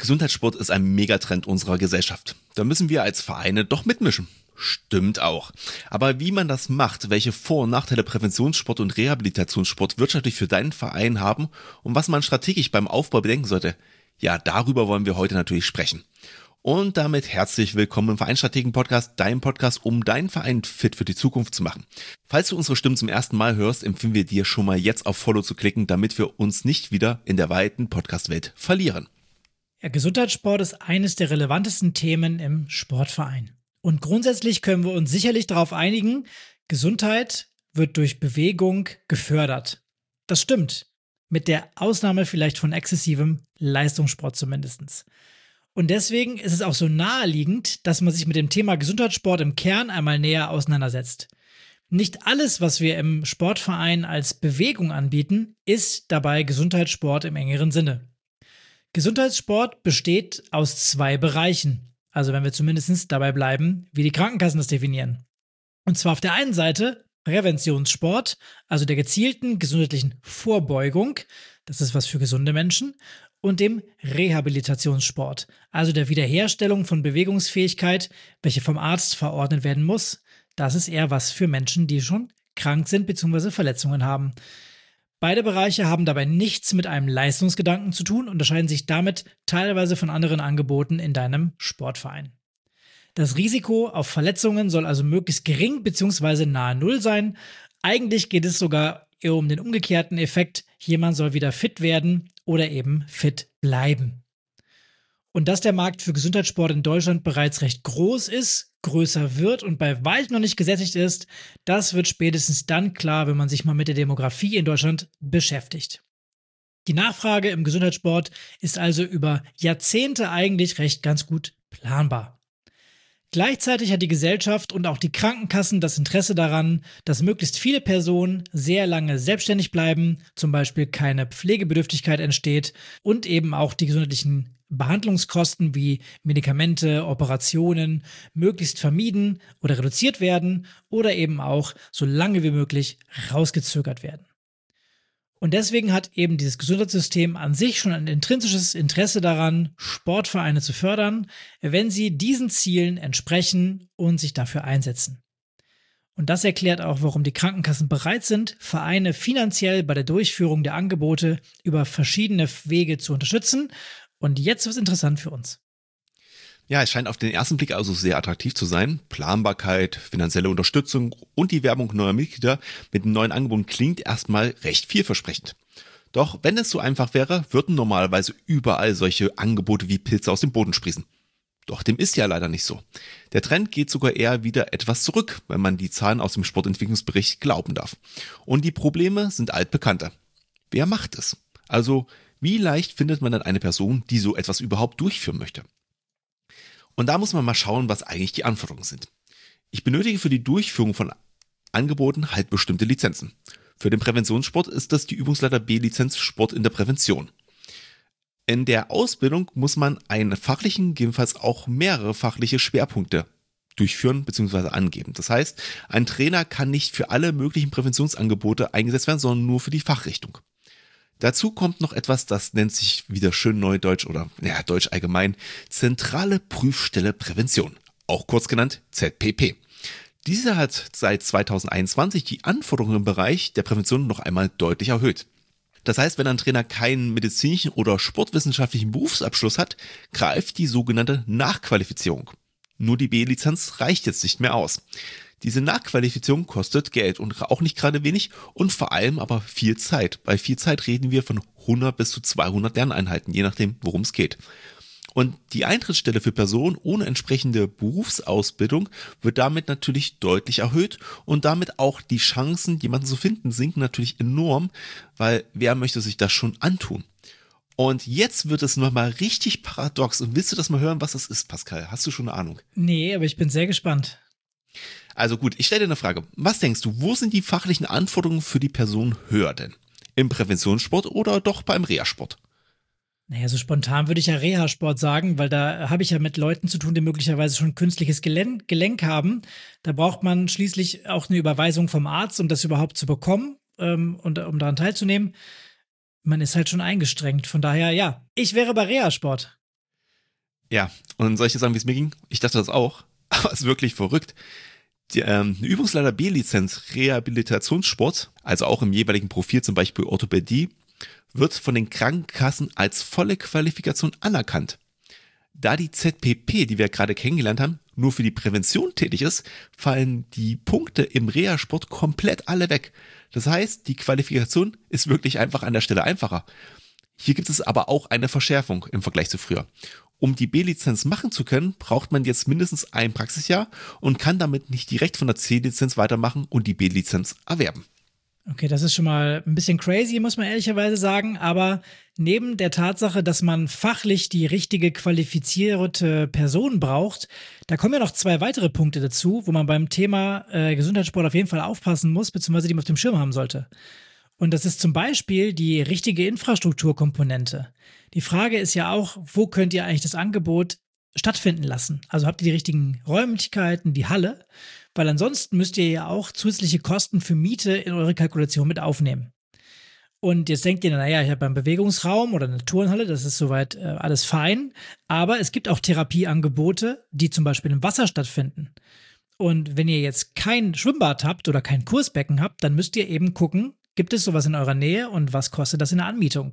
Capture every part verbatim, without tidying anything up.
Gesundheitssport ist ein Megatrend unserer Gesellschaft. Da müssen wir als Vereine doch mitmischen. Stimmt auch. Aber wie man das macht, welche Vor- und Nachteile Präventionssport und Rehabilitationssport wirtschaftlich für deinen Verein haben und was man strategisch beim Aufbau bedenken sollte, ja, darüber wollen wir heute natürlich sprechen. Und damit herzlich willkommen im Vereinsstrategen-Podcast, dein Podcast, um deinen Verein fit für die Zukunft zu machen. Falls du unsere Stimmen zum ersten Mal hörst, empfehlen wir dir schon mal jetzt auf Follow zu klicken, damit wir uns nicht wieder in der weiten Podcast-Welt verlieren. Ja, Gesundheitssport ist eines der relevantesten Themen im Sportverein. Und grundsätzlich können wir uns sicherlich darauf einigen, Gesundheit wird durch Bewegung gefördert. Das stimmt, mit der Ausnahme vielleicht von exzessivem Leistungssport zumindest. Und deswegen ist es auch so naheliegend, dass man sich mit dem Thema Gesundheitssport im Kern einmal näher auseinandersetzt. Nicht alles, was wir im Sportverein als Bewegung anbieten, ist dabei Gesundheitssport im engeren Sinne. Gesundheitssport besteht aus zwei Bereichen. Also wenn wir zumindest dabei bleiben, wie die Krankenkassen das definieren. Und zwar auf der einen Seite Präventionssport, also der gezielten gesundheitlichen Vorbeugung, das ist was für gesunde Menschen, und dem Rehabilitationssport, also der Wiederherstellung von Bewegungsfähigkeit, welche vom Arzt verordnet werden muss. Das ist eher was für Menschen, die schon krank sind bzw. Verletzungen haben. Beide Bereiche haben dabei nichts mit einem Leistungsgedanken zu tun und unterscheiden sich damit teilweise von anderen Angeboten in deinem Sportverein. Das Risiko auf Verletzungen soll also möglichst gering bzw. nahe Null sein. Eigentlich geht es sogar eher um den umgekehrten Effekt. Jemand soll wieder fit werden oder eben fit bleiben. Und dass der Markt für Gesundheitssport in Deutschland bereits recht groß ist, größer wird und bei weitem noch nicht gesättigt ist, das wird spätestens dann klar, wenn man sich mal mit der Demografie in Deutschland beschäftigt. Die Nachfrage im Gesundheitssport ist also über Jahrzehnte eigentlich recht ganz gut planbar. Gleichzeitig hat die Gesellschaft und auch die Krankenkassen das Interesse daran, dass möglichst viele Personen sehr lange selbstständig bleiben, zum Beispiel keine Pflegebedürftigkeit entsteht und eben auch die gesundheitlichen Behandlungskosten wie Medikamente, Operationen möglichst vermieden oder reduziert werden oder eben auch so lange wie möglich rausgezögert werden. Und deswegen hat eben dieses Gesundheitssystem an sich schon ein intrinsisches Interesse daran, Sportvereine zu fördern, wenn sie diesen Zielen entsprechen und sich dafür einsetzen. Und das erklärt auch, warum die Krankenkassen bereit sind, Vereine finanziell bei der Durchführung der Angebote über verschiedene Wege zu unterstützen. Und jetzt wird es interessant für uns. Ja, es scheint auf den ersten Blick also sehr attraktiv zu sein. Planbarkeit, finanzielle Unterstützung und die Werbung neuer Mitglieder mit den neuen Angeboten klingt erstmal recht vielversprechend. Doch wenn es so einfach wäre, würden normalerweise überall solche Angebote wie Pilze aus dem Boden sprießen. Doch dem ist ja leider nicht so. Der Trend geht sogar eher wieder etwas zurück, wenn man die Zahlen aus dem Sportentwicklungsbericht glauben darf. Und die Probleme sind altbekannte. Wer macht es? Also, wie leicht findet man dann eine Person, die so etwas überhaupt durchführen möchte? Und da muss man mal schauen, was eigentlich die Anforderungen sind. Ich benötige für die Durchführung von Angeboten halt bestimmte Lizenzen. Für den Präventionssport ist das die Übungsleiter B-Lizenz Sport in der Prävention. In der Ausbildung muss man einen fachlichen, gegebenenfalls auch mehrere fachliche Schwerpunkte durchführen bzw. angeben. Das heißt, ein Trainer kann nicht für alle möglichen Präventionsangebote eingesetzt werden, sondern nur für die Fachrichtung. Dazu kommt noch etwas, das nennt sich wieder schön Neudeutsch oder ja, Deutsch allgemein, Zentrale Prüfstelle Prävention, auch kurz genannt Z P P. Diese hat seit zweitausendeinundzwanzig die Anforderungen im Bereich der Prävention noch einmal deutlich erhöht. Das heißt, wenn ein Trainer keinen medizinischen oder sportwissenschaftlichen Berufsabschluss hat, greift die sogenannte Nachqualifizierung. Nur die B-Lizenz reicht jetzt nicht mehr aus. Diese Nachqualifizierung kostet Geld und auch nicht gerade wenig und vor allem aber viel Zeit. Bei viel Zeit reden wir von hundert bis zu zweihundert Lerneinheiten, je nachdem, worum es geht. Und die Eintrittsstelle für Personen ohne entsprechende Berufsausbildung wird damit natürlich deutlich erhöht und damit auch die Chancen, jemanden zu finden, sinken natürlich enorm, weil wer möchte sich das schon antun? Und jetzt wird es nochmal richtig paradox. Und willst du das mal hören, was das ist, Pascal? Hast du schon eine Ahnung? Nee, aber ich bin sehr gespannt. Also gut, ich stelle dir eine Frage. Was denkst du, wo sind die fachlichen Anforderungen für die Person höher denn? Im Präventionssport oder doch beim Reha-Sport? Naja, so spontan würde ich ja Reha-Sport sagen, weil da habe ich ja mit Leuten zu tun, die möglicherweise schon künstliches Gelenk, Gelenk haben. Da braucht man schließlich auch eine Überweisung vom Arzt, um das überhaupt zu bekommen ähm, und um daran teilzunehmen. Man ist halt schon eingestrengt. Von daher, ja, ich wäre bei Reha-Sport. Ja, und soll ich dir sagen, wie es mir ging? Ich dachte das auch, aber es ist wirklich verrückt. Die ähm, eine Übungsleiter B-Lizenz Rehabilitationssport, also auch im jeweiligen Profil, zum Beispiel Orthopädie, wird von den Krankenkassen als volle Qualifikation anerkannt. Da die Z P P, die wir gerade kennengelernt haben, nur für die Prävention tätig ist, fallen die Punkte im Reha-Sport komplett alle weg. Das heißt, die Qualifikation ist wirklich einfach an der Stelle einfacher. Hier gibt es aber auch eine Verschärfung im Vergleich zu früher. Um die B-Lizenz machen zu können, braucht man jetzt mindestens ein Praxisjahr und kann damit nicht direkt von der C-Lizenz weitermachen und die B-Lizenz erwerben. Okay, das ist schon mal ein bisschen crazy, muss man ehrlicherweise sagen, aber neben der Tatsache, dass man fachlich die richtige qualifizierte Person braucht, da kommen ja noch zwei weitere Punkte dazu, wo man beim Thema äh, Gesundheitssport auf jeden Fall aufpassen muss, beziehungsweise die man auf dem Schirm haben sollte. Und das ist zum Beispiel die richtige Infrastrukturkomponente. Die Frage ist ja auch, wo könnt ihr eigentlich das Angebot stattfinden lassen? Also habt ihr die richtigen Räumlichkeiten, die Halle? Weil ansonsten müsst ihr ja auch zusätzliche Kosten für Miete in eure Kalkulation mit aufnehmen. Und jetzt denkt ihr, naja, ich habe einen Bewegungsraum oder eine Turnhalle, das ist soweit äh, alles fein. Aber es gibt auch Therapieangebote, die zum Beispiel im Wasser stattfinden. Und wenn ihr jetzt kein Schwimmbad habt oder kein Kursbecken habt, dann müsst ihr eben gucken, gibt es sowas in eurer Nähe und was kostet das in der Anmietung?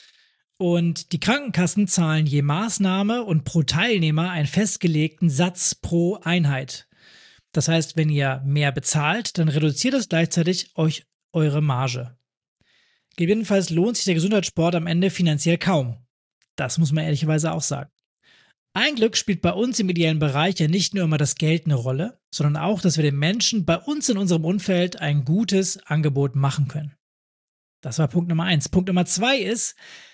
Und die Krankenkassen zahlen je Maßnahme und pro Teilnehmer einen festgelegten Satz pro Einheit. Das heißt, wenn ihr mehr bezahlt, dann reduziert das gleichzeitig euch eure Marge. Gegebenenfalls lohnt sich der Gesundheitssport am Ende finanziell kaum. Das muss man ehrlicherweise auch sagen. Ein Glück spielt bei uns im ideellen Bereich ja nicht nur immer das Geld eine Rolle, sondern auch, dass wir den Menschen bei uns in unserem Umfeld ein gutes Angebot machen können. Das war Punkt Nummer eins. Punkt Nummer zwei ist,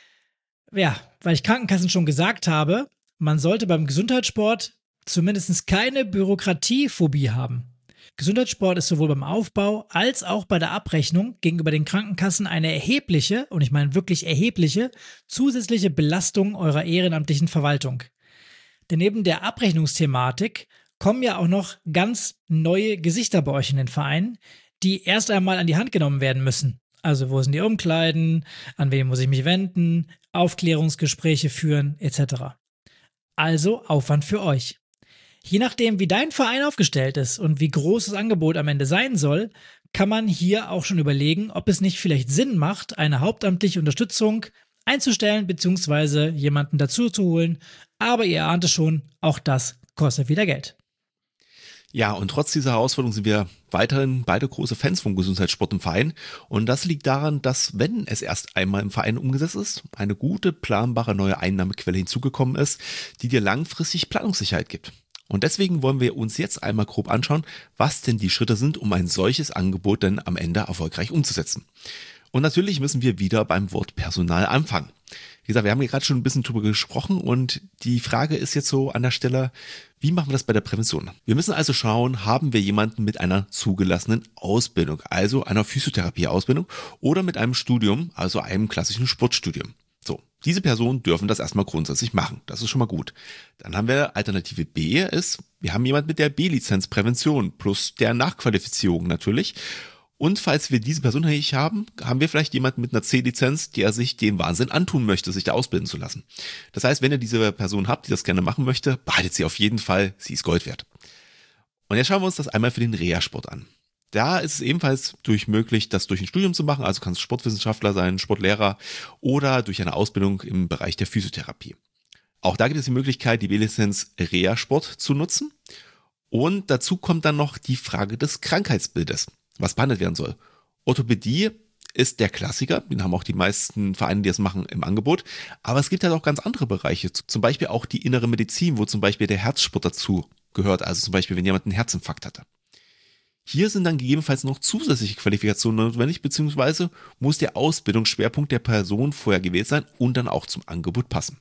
ja, weil ich Krankenkassen schon gesagt habe, man sollte beim Gesundheitssport zumindest keine Bürokratiephobie haben. Gesundheitssport ist sowohl beim Aufbau als auch bei der Abrechnung gegenüber den Krankenkassen eine erhebliche, und ich meine wirklich erhebliche, zusätzliche Belastung eurer ehrenamtlichen Verwaltung. Denn neben der Abrechnungsthematik kommen ja auch noch ganz neue Gesichter bei euch in den Verein, die erst einmal an die Hand genommen werden müssen. Also wo sind die Umkleiden, an wen muss ich mich wenden, Aufklärungsgespräche führen et cetera. Also Aufwand für euch. Je nachdem, wie dein Verein aufgestellt ist und wie groß das Angebot am Ende sein soll, kann man hier auch schon überlegen, ob es nicht vielleicht Sinn macht, eine hauptamtliche Unterstützung einzustellen bzw. jemanden dazu zu holen. Aber ihr ahnt es schon, auch das kostet wieder Geld. Ja, und trotz dieser Herausforderung sind wir weiterhin beide große Fans vom Gesundheitssport im Verein. Und das liegt daran, dass, wenn es erst einmal im Verein umgesetzt ist, eine gute, planbare neue Einnahmequelle hinzugekommen ist, die dir langfristig Planungssicherheit gibt. Und deswegen wollen wir uns jetzt einmal grob anschauen, was denn die Schritte sind, um ein solches Angebot dann am Ende erfolgreich umzusetzen. Und natürlich müssen wir wieder beim Wort Personal anfangen. Wie gesagt, wir haben hier gerade schon ein bisschen drüber gesprochen und die Frage ist jetzt so an der Stelle, wie machen wir das bei der Prävention? Wir müssen also schauen, haben wir jemanden mit einer zugelassenen Ausbildung, also einer Physiotherapie-Ausbildung oder mit einem Studium, also einem klassischen Sportstudium. So, diese Personen dürfen das erstmal grundsätzlich machen. Das ist schon mal gut. Dann haben wir Alternative B, ist, wir haben jemanden mit der B-Lizenz Prävention plus der Nachqualifizierung natürlich. Und falls wir diese Person nicht haben, haben wir vielleicht jemanden mit einer C-Lizenz, der sich den Wahnsinn antun möchte, sich da ausbilden zu lassen. Das heißt, wenn ihr diese Person habt, die das gerne machen möchte, behaltet sie auf jeden Fall, sie ist Gold wert. Und jetzt schauen wir uns das einmal für den Reha-Sport an. Da ist es ebenfalls durch möglich, das durch ein Studium zu machen, also kannst du Sportwissenschaftler sein, Sportlehrer oder durch eine Ausbildung im Bereich der Physiotherapie. Auch da gibt es die Möglichkeit, die B-Lizenz Reha-Sport zu nutzen. Und dazu kommt dann noch die Frage des Krankheitsbildes, was behandelt werden soll. Orthopädie ist der Klassiker, den haben auch die meisten Vereine, die das machen, im Angebot. Aber es gibt halt auch ganz andere Bereiche, zum Beispiel auch die innere Medizin, wo zum Beispiel der Herzsport dazu gehört, also zum Beispiel, wenn jemand einen Herzinfarkt hatte. Hier sind dann gegebenenfalls noch zusätzliche Qualifikationen notwendig, beziehungsweise muss der Ausbildungsschwerpunkt der Person vorher gewählt sein und dann auch zum Angebot passen.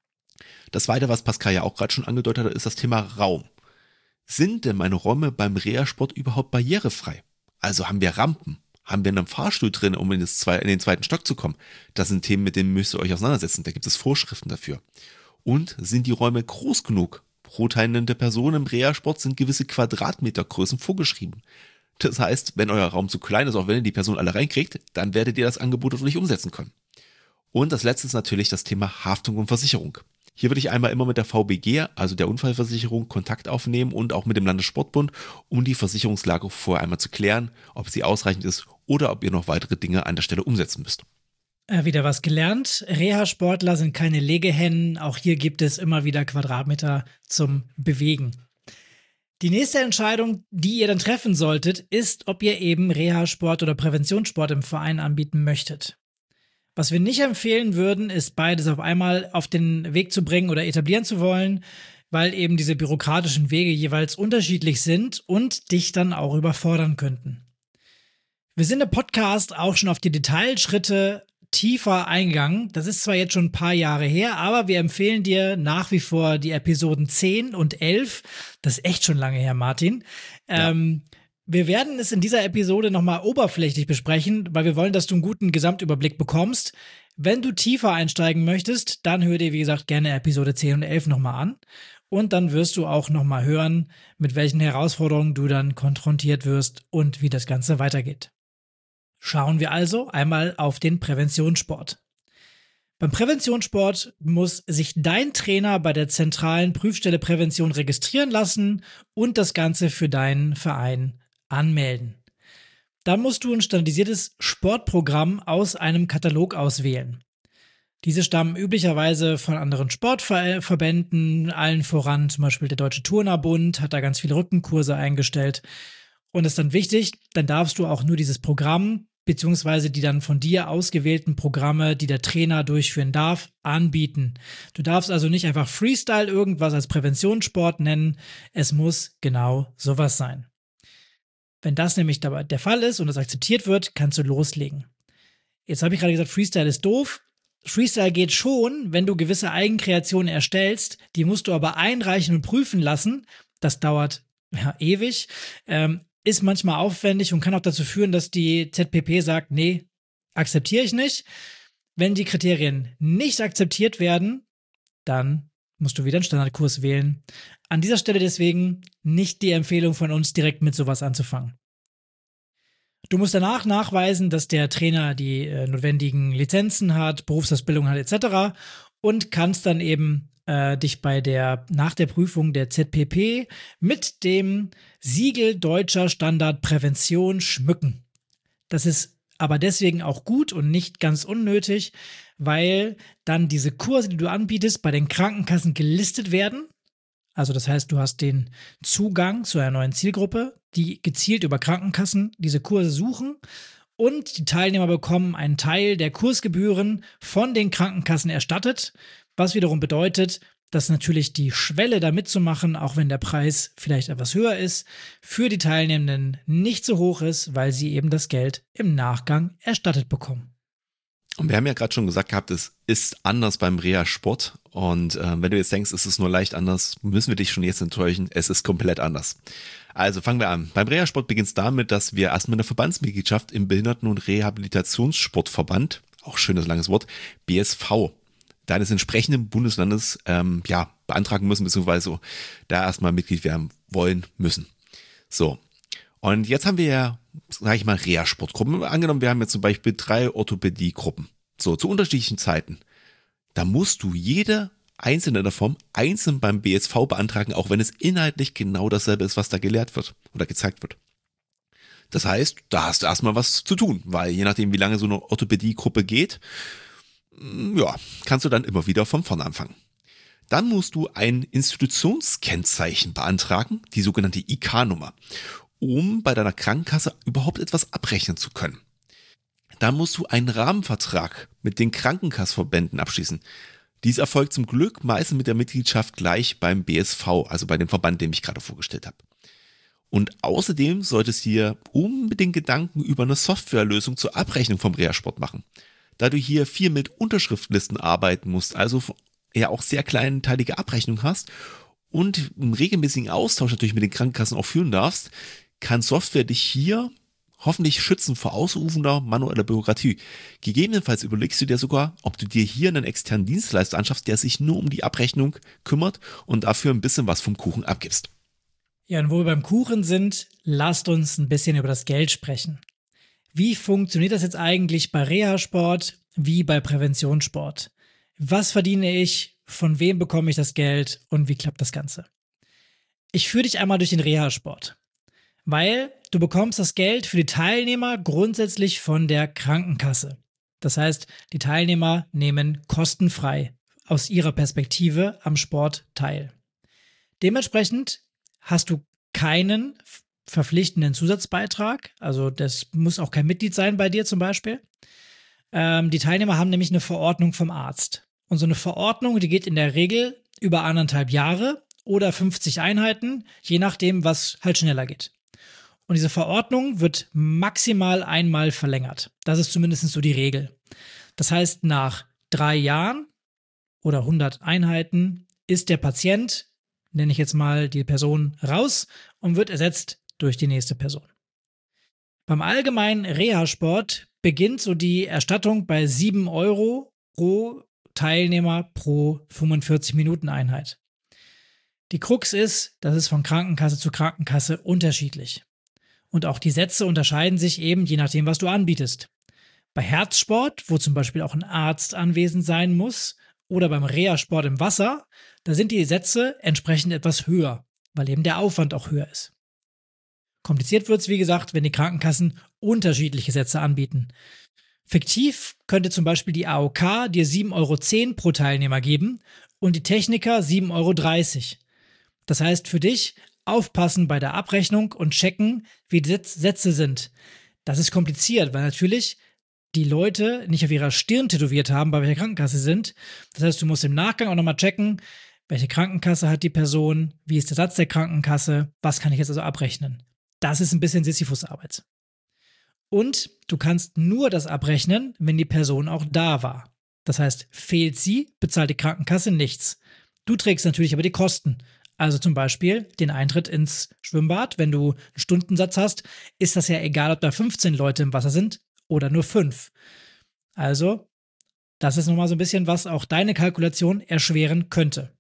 Das Zweite, was Pascal ja auch gerade schon angedeutet hat, ist das Thema Raum. Sind denn meine Räume beim Reha-Sport überhaupt barrierefrei? Also haben wir Rampen? Haben wir einen Fahrstuhl drin, um in, das zwei, in den zweiten Stock zu kommen? Das sind Themen, mit denen müsst ihr euch auseinandersetzen. Da gibt es Vorschriften dafür. Und sind die Räume groß genug? Pro teilnehmende Person im Reha-Sport sind gewisse Quadratmetergrößen vorgeschrieben. Das heißt, wenn euer Raum zu klein ist, auch wenn ihr die Person alle reinkriegt, dann werdet ihr das Angebot nicht umsetzen können. Und das letzte ist natürlich das Thema Haftung und Versicherung. Hier würde ich einmal immer mit der V B G, also der Unfallversicherung, Kontakt aufnehmen und auch mit dem Landessportbund, um die Versicherungslage vorher einmal zu klären, ob sie ausreichend ist oder ob ihr noch weitere Dinge an der Stelle umsetzen müsst. Äh, wieder was gelernt. Reha-Sportler sind keine Legehennen. Auch hier gibt es immer wieder Quadratmeter zum Bewegen. Die nächste Entscheidung, die ihr dann treffen solltet, ist, ob ihr eben Reha-Sport oder Präventionssport im Verein anbieten möchtet. Was wir nicht empfehlen würden, ist beides auf einmal auf den Weg zu bringen oder etablieren zu wollen, weil eben diese bürokratischen Wege jeweils unterschiedlich sind und dich dann auch überfordern könnten. Wir sind im Podcast auch schon auf die Detailschritte tiefer eingegangen. Das ist zwar jetzt schon ein paar Jahre her, aber wir empfehlen dir nach wie vor die Episoden zehn und elf. Das ist echt schon lange her, Martin. Ja. Ähm, Wir werden es in dieser Episode nochmal oberflächlich besprechen, weil wir wollen, dass du einen guten Gesamtüberblick bekommst. Wenn du tiefer einsteigen möchtest, dann hör dir, wie gesagt, gerne Episode zehn und elf nochmal an. Und dann wirst du auch nochmal hören, mit welchen Herausforderungen du dann konfrontiert wirst und wie das Ganze weitergeht. Schauen wir also einmal auf den Präventionssport. Beim Präventionssport muss sich dein Trainer bei der zentralen Prüfstelle Prävention registrieren lassen und das Ganze für deinen Verein anmelden. Dann musst du ein standardisiertes Sportprogramm aus einem Katalog auswählen. Diese stammen üblicherweise von anderen Sportverbänden, allen voran zum Beispiel der Deutsche Turnerbund hat da ganz viele Rückenkurse eingestellt. Und das ist dann wichtig, dann darfst du auch nur dieses Programm beziehungsweise die dann von dir ausgewählten Programme, die der Trainer durchführen darf, anbieten. Du darfst also nicht einfach Freestyle irgendwas als Präventionssport nennen, es muss genau sowas sein. Wenn das nämlich dabei der Fall ist und das akzeptiert wird, kannst du loslegen. Jetzt habe ich gerade gesagt, Freestyle ist doof. Freestyle geht schon, wenn du gewisse Eigenkreationen erstellst, die musst du aber einreichen und prüfen lassen. Das dauert ja ewig, ähm, ist manchmal aufwendig und kann auch dazu führen, dass die Z P P sagt, nee, akzeptiere ich nicht. Wenn die Kriterien nicht akzeptiert werden, dann musst du wieder einen Standardkurs wählen. An dieser Stelle deswegen nicht die Empfehlung von uns, direkt mit sowas anzufangen. Du musst danach nachweisen, dass der Trainer die äh, notwendigen Lizenzen hat, Berufsausbildung hat et cetera und kannst dann eben äh, dich bei der nach der Prüfung der Z P P mit dem Siegel Deutscher Standard Prävention schmücken. Das ist aber deswegen auch gut und nicht ganz unnötig, weil dann diese Kurse, die du anbietest, bei den Krankenkassen gelistet werden. Also das heißt, du hast den Zugang zu einer neuen Zielgruppe, die gezielt über Krankenkassen diese Kurse suchen und die Teilnehmer bekommen einen Teil der Kursgebühren von den Krankenkassen erstattet, was wiederum bedeutet, dass natürlich die Schwelle da mitzumachen, auch wenn der Preis vielleicht etwas höher ist, für die Teilnehmenden nicht so hoch ist, weil sie eben das Geld im Nachgang erstattet bekommen. Und wir haben ja gerade schon gesagt gehabt, es ist anders beim Reha-Sport. Und äh, wenn du jetzt denkst, es ist nur leicht anders, müssen wir dich schon jetzt enttäuschen. Es ist komplett anders. Also fangen wir an. Beim Reha-Sport beginnt es damit, dass wir erstmal eine Verbandsmitgliedschaft im Behinderten- und Rehabilitationssportverband, auch schönes langes Wort, B S V, deines entsprechenden Bundeslandes ähm, ja beantragen müssen, beziehungsweise da erstmal Mitglied werden wollen müssen. So. Und jetzt haben wir ja, sage ich mal, Reha-Sportgruppen. Angenommen, wir haben jetzt zum Beispiel drei Orthopädie-Gruppen. So, zu unterschiedlichen Zeiten. Da musst du jede einzelne davon einzeln beim B S V beantragen, auch wenn es inhaltlich genau dasselbe ist, was da gelehrt wird oder gezeigt wird. Das heißt, da hast du erstmal was zu tun, weil je nachdem, wie lange so eine Orthopädie-Gruppe geht, ja, kannst du dann immer wieder von vorne anfangen. Dann musst du ein Institutionskennzeichen beantragen, die sogenannte I K-Nummer, um bei deiner Krankenkasse überhaupt etwas abrechnen zu können. Dann musst du einen Rahmenvertrag mit den Krankenkassverbänden abschließen. Dies erfolgt zum Glück meistens mit der Mitgliedschaft gleich beim B S V, also bei dem Verband, den ich gerade vorgestellt habe. Und außerdem solltest du dir unbedingt Gedanken über eine Softwarelösung zur Abrechnung vom Reha-Sport machen. Da du hier viel mit Unterschriftlisten arbeiten musst, also ja auch sehr kleinteilige Abrechnung hast und einen regelmäßigen Austausch natürlich mit den Krankenkassen auch führen darfst, kann Software dich hier hoffentlich schützen vor ausufender manueller Bürokratie. Gegebenenfalls überlegst du dir sogar, ob du dir hier einen externen Dienstleister anschaffst, der sich nur um die Abrechnung kümmert und dafür ein bisschen was vom Kuchen abgibst. Ja, und wo wir beim Kuchen sind, lasst uns ein bisschen über das Geld sprechen. Wie funktioniert das jetzt eigentlich bei Reha-Sport wie bei Präventionssport? Was verdiene ich von wem bekomme ich das Geld und wie klappt das Ganze. Ich führe dich einmal durch den Reha-Sport, weil du bekommst das Geld für die Teilnehmer grundsätzlich von der Krankenkasse. Das heißt, die Teilnehmer nehmen kostenfrei aus ihrer Perspektive am Sport teil. Dementsprechend hast du keinen verpflichtenden Zusatzbeitrag, also das muss auch kein Mitglied sein bei dir zum Beispiel. Ähm, die Teilnehmer haben nämlich eine Verordnung vom Arzt. Und so eine Verordnung, die geht in der Regel über anderthalb Jahre oder fünfzig Einheiten, je nachdem, was halt schneller geht. Und diese Verordnung wird maximal einmal verlängert. Das ist zumindest so die Regel. Das heißt, nach drei Jahren oder hundert Einheiten ist der Patient, nenne ich jetzt mal die Person, raus und wird ersetzt durch die nächste Person. Beim allgemeinen Reha-Sport beginnt so die Erstattung bei sieben Euro pro Teilnehmer pro fünfundvierzig Minuten Einheit. Die Krux ist, das ist von Krankenkasse zu Krankenkasse unterschiedlich. Und auch die Sätze unterscheiden sich eben je nachdem, was du anbietest. Bei Herzsport, wo zum Beispiel auch ein Arzt anwesend sein muss, oder beim Reha-Sport im Wasser, da sind die Sätze entsprechend etwas höher, weil eben der Aufwand auch höher ist. Kompliziert wird es, wie gesagt, wenn die Krankenkassen unterschiedliche Sätze anbieten. Fiktiv könnte zum Beispiel die A O K dir sieben Euro zehn pro Teilnehmer geben und die Techniker sieben Euro dreißig. Das heißt für dich, aufpassen bei der Abrechnung und checken, wie die Sätze sind. Das ist kompliziert, weil natürlich die Leute nicht auf ihrer Stirn tätowiert haben, bei welcher Krankenkasse sie sind. Das heißt, du musst im Nachgang auch nochmal checken, welche Krankenkasse hat die Person, wie ist der Satz der Krankenkasse, was kann ich jetzt also abrechnen. Das ist ein bisschen Sisyphus-Arbeit. Und du kannst nur das abrechnen, wenn die Person auch da war. Das heißt, fehlt sie, bezahlt die Krankenkasse nichts. Du trägst natürlich aber die Kosten. Also zum Beispiel den Eintritt ins Schwimmbad. Wenn du einen Stundensatz hast, ist das ja egal, ob da fünfzehn Leute im Wasser sind oder nur fünf. Also, das ist nochmal so ein bisschen, was auch deine Kalkulation erschweren könnte.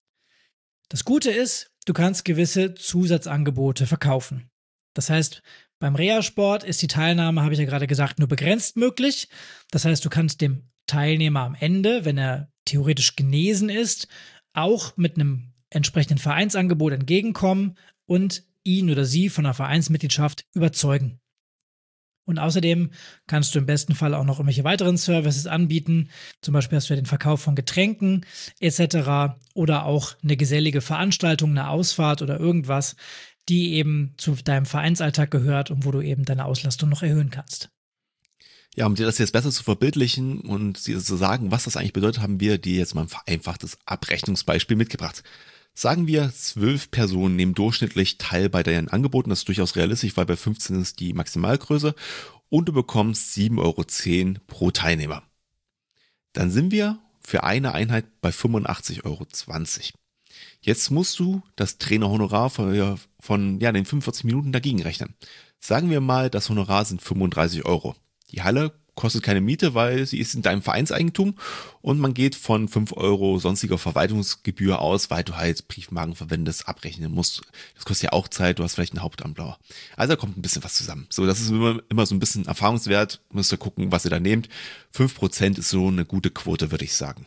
Das Gute ist, du kannst gewisse Zusatzangebote verkaufen. Das heißt, beim Reha-Sport ist die Teilnahme, habe ich ja gerade gesagt, nur begrenzt möglich. Das heißt, du kannst dem Teilnehmer am Ende, wenn er theoretisch genesen ist, auch mit einem entsprechenden Vereinsangebot entgegenkommen und ihn oder sie von einer Vereinsmitgliedschaft überzeugen. Und außerdem kannst du im besten Fall auch noch irgendwelche weiteren Services anbieten. Zum Beispiel hast du ja den Verkauf von Getränken et cetera oder auch eine gesellige Veranstaltung, eine Ausfahrt oder irgendwas, die eben zu deinem Vereinsalltag gehört und wo du eben deine Auslastung noch erhöhen kannst. Ja, um dir das jetzt besser zu verbildlichen und dir zu sagen, was das eigentlich bedeutet, haben wir dir jetzt mal ein vereinfachtes Abrechnungsbeispiel mitgebracht. Sagen wir, zwölf Personen nehmen durchschnittlich teil bei deinen Angeboten. Das ist durchaus realistisch, weil bei fünfzehn ist die Maximalgröße. Und du bekommst sieben Euro zehn pro Teilnehmer. Dann sind wir für eine Einheit bei fünfundachtzig Euro zwanzig. Jetzt musst du das Trainerhonorar von, von ja, den fünfundvierzig Minuten dagegen rechnen. Sagen wir mal, das Honorar sind fünfunddreißig Euro. Die Halle kostet keine Miete, weil sie ist in deinem Vereinseigentum und man geht von fünf Euro sonstiger Verwaltungsgebühr aus, weil du halt Briefmarken verwendest, abrechnen musst. Das kostet ja auch Zeit, du hast vielleicht einen Hauptamtler. Also da kommt ein bisschen was zusammen. So, das ist immer, immer so ein bisschen Erfahrungswert, müsst ihr gucken, was ihr da nehmt. fünf Prozent ist so eine gute Quote, würde ich sagen.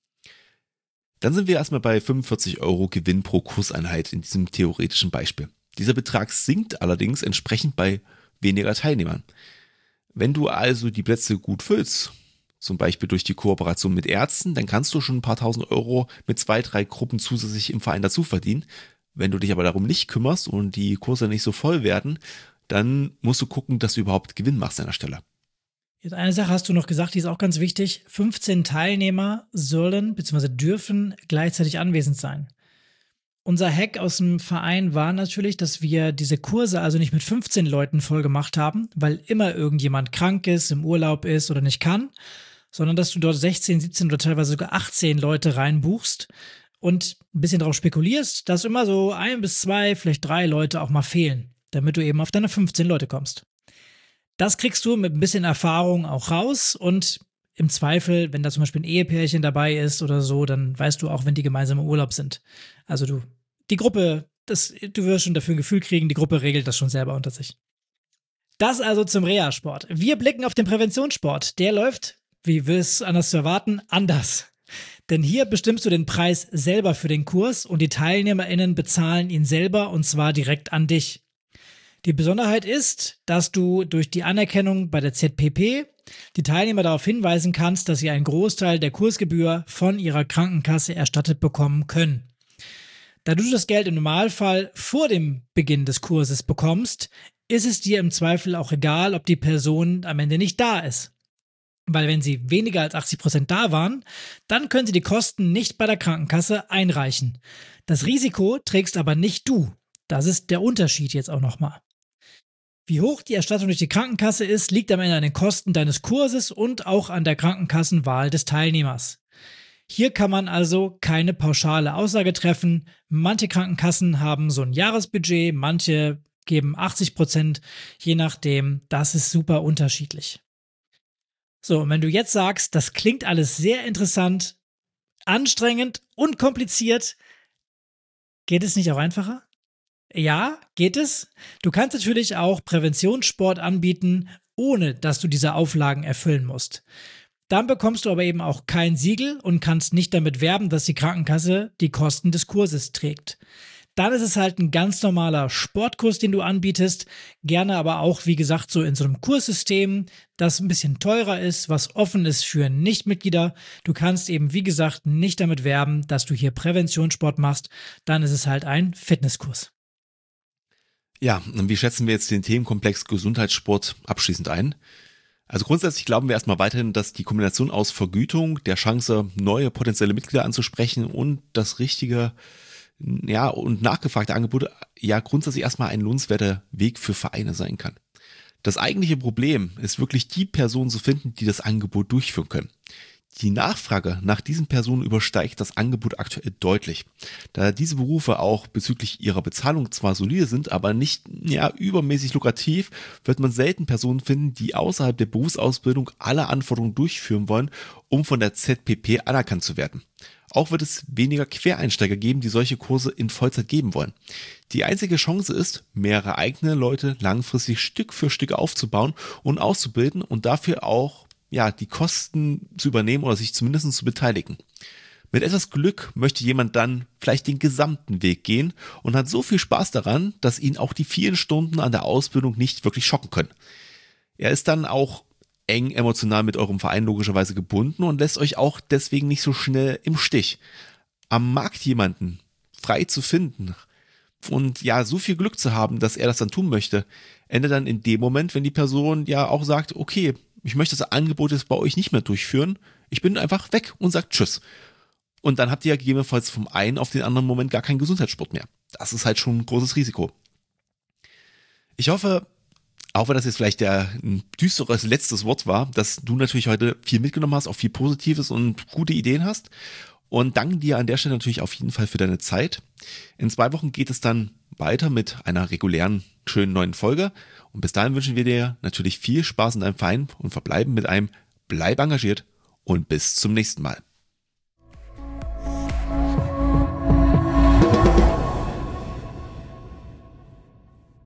Dann sind wir erstmal bei fünfundvierzig Euro Gewinn pro Kurseinheit in diesem theoretischen Beispiel. Dieser Betrag sinkt allerdings entsprechend bei weniger Teilnehmern. Wenn du also die Plätze gut füllst, zum Beispiel durch die Kooperation mit Ärzten, dann kannst du schon ein paar tausend Euro mit zwei, drei Gruppen zusätzlich im Verein dazu verdienen. Wenn du dich aber darum nicht kümmerst und die Kurse nicht so voll werden, dann musst du gucken, dass du überhaupt Gewinn machst an der Stelle. Jetzt eine Sache hast du noch gesagt, die ist auch ganz wichtig. fünfzehn Teilnehmer sollen bzw. dürfen gleichzeitig anwesend sein. Unser Hack aus dem Verein war natürlich, dass wir diese Kurse also nicht mit fünfzehn Leuten voll gemacht haben, weil immer irgendjemand krank ist, im Urlaub ist oder nicht kann, sondern dass du dort sechzehn, siebzehn oder teilweise sogar achtzehn Leute reinbuchst und ein bisschen darauf spekulierst, dass immer so ein bis zwei, vielleicht drei Leute auch mal fehlen, damit du eben auf deine fünfzehn Leute kommst. Das kriegst du mit ein bisschen Erfahrung auch raus und im Zweifel, wenn da zum Beispiel ein Ehepärchen dabei ist oder so, dann weißt du auch, wenn die gemeinsam im Urlaub sind. Also du, die Gruppe, das, du wirst schon dafür ein Gefühl kriegen, die Gruppe regelt das schon selber unter sich. Das also zum Reha-Sport. Wir blicken auf den Präventionssport. Der läuft, wie wir es anders zu erwarten, anders. Denn hier bestimmst du den Preis selber für den Kurs und die TeilnehmerInnen bezahlen ihn selber und zwar direkt an dich. Die Besonderheit ist, dass du durch die Anerkennung bei der Z P P die Teilnehmer darauf hinweisen kannst, dass sie einen Großteil der Kursgebühr von ihrer Krankenkasse erstattet bekommen können. Da du das Geld im Normalfall vor dem Beginn des Kurses bekommst, ist es dir im Zweifel auch egal, ob die Person am Ende nicht da ist. Weil wenn sie weniger als achtzig Prozent da waren, dann können sie die Kosten nicht bei der Krankenkasse einreichen. Das Risiko trägst aber nicht du. Das ist der Unterschied jetzt auch nochmal. Wie hoch die Erstattung durch die Krankenkasse ist, liegt am Ende an den Kosten deines Kurses und auch an der Krankenkassenwahl des Teilnehmers. Hier kann man also keine pauschale Aussage treffen. Manche Krankenkassen haben so ein Jahresbudget, manche geben achtzig Prozent, je nachdem. Das ist super unterschiedlich. So, und wenn du jetzt sagst, das klingt alles sehr interessant, anstrengend und kompliziert, geht es nicht auch einfacher? Ja, geht es. Du kannst natürlich auch Präventionssport anbieten, ohne dass du diese Auflagen erfüllen musst. Dann bekommst du aber eben auch kein Siegel und kannst nicht damit werben, dass die Krankenkasse die Kosten des Kurses trägt. Dann ist es halt ein ganz normaler Sportkurs, den du anbietest, gerne aber auch, wie gesagt, so in so einem Kurssystem, das ein bisschen teurer ist, was offen ist für Nichtmitglieder. Du kannst eben, wie gesagt, nicht damit werben, dass du hier Präventionssport machst, dann ist es halt ein Fitnesskurs. Ja, und wie schätzen wir jetzt den Themenkomplex Gesundheitssport abschließend ein? Also grundsätzlich glauben wir erstmal weiterhin, dass die Kombination aus Vergütung, der Chance, neue potenzielle Mitglieder anzusprechen und das richtige, ja, und nachgefragte Angebote ja grundsätzlich erstmal ein lohnenswerter Weg für Vereine sein kann. Das eigentliche Problem ist wirklich die Personen zu finden, die das Angebot durchführen können. Die Nachfrage nach diesen Personen übersteigt das Angebot aktuell deutlich. Da diese Berufe auch bezüglich ihrer Bezahlung zwar solide sind, aber nicht ja, übermäßig lukrativ, wird man selten Personen finden, die außerhalb der Berufsausbildung alle Anforderungen durchführen wollen, um von der Z P P anerkannt zu werden. Auch wird es weniger Quereinsteiger geben, die solche Kurse in Vollzeit geben wollen. Die einzige Chance ist, mehrere eigene Leute langfristig Stück für Stück aufzubauen und auszubilden und dafür auch ja, die Kosten zu übernehmen oder sich zumindest zu beteiligen. Mit etwas Glück möchte jemand dann vielleicht den gesamten Weg gehen und hat so viel Spaß daran, dass ihn auch die vielen Stunden an der Ausbildung nicht wirklich schocken können. Er ist dann auch eng emotional mit eurem Verein logischerweise gebunden und lässt euch auch deswegen nicht so schnell im Stich. Am Markt jemanden frei zu finden und ja, so viel Glück zu haben, dass er das dann tun möchte, endet dann in dem Moment, wenn die Person ja auch sagt, okay, ich möchte das Angebot jetzt bei euch nicht mehr durchführen, ich bin einfach weg und sagt Tschüss. Und dann habt ihr ja gegebenenfalls vom einen auf den anderen Moment gar keinen Gesundheitssport mehr. Das ist halt schon ein großes Risiko. Ich hoffe, auch wenn das jetzt vielleicht der ein düsteres letztes Wort war, dass du natürlich heute viel mitgenommen hast, auch viel Positives und gute Ideen hast. Und danke dir an der Stelle natürlich auf jeden Fall für deine Zeit. In zwei Wochen geht es dann weiter mit einer regulären, schönen neuen Folge. Und bis dahin wünschen wir dir natürlich viel Spaß in deinem Verein und verbleiben mit einem Bleib engagiert und bis zum nächsten Mal.